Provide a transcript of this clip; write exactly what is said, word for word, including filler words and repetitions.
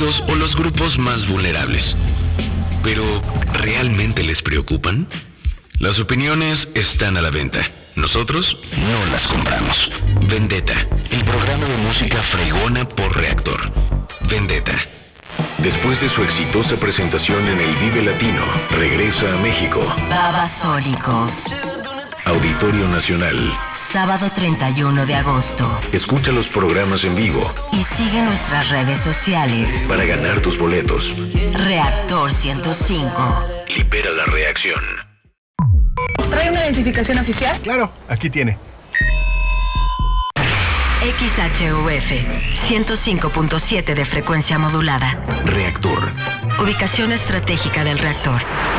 desfavorecidos o los grupos más vulnerables. Pero, ¿realmente les preocupan? Las opiniones están a la venta. Nosotros no las compramos. Vendetta, el programa de música fregona por Reactor. Vendetta. Después de su exitosa presentación en el Vive Latino, regresa a México. Babasónicos. Auditorio Nacional. Sábado treinta y uno de agosto. Escucha los programas en vivo. Y sigue nuestras redes sociales. Para ganar tus boletos. Reactor ciento cinco. Libera la reacción. ¿Trae una identificación oficial? Claro, aquí tiene. X H U F ciento cinco punto siete de frecuencia modulada. Reactor. Ubicación estratégica del reactor.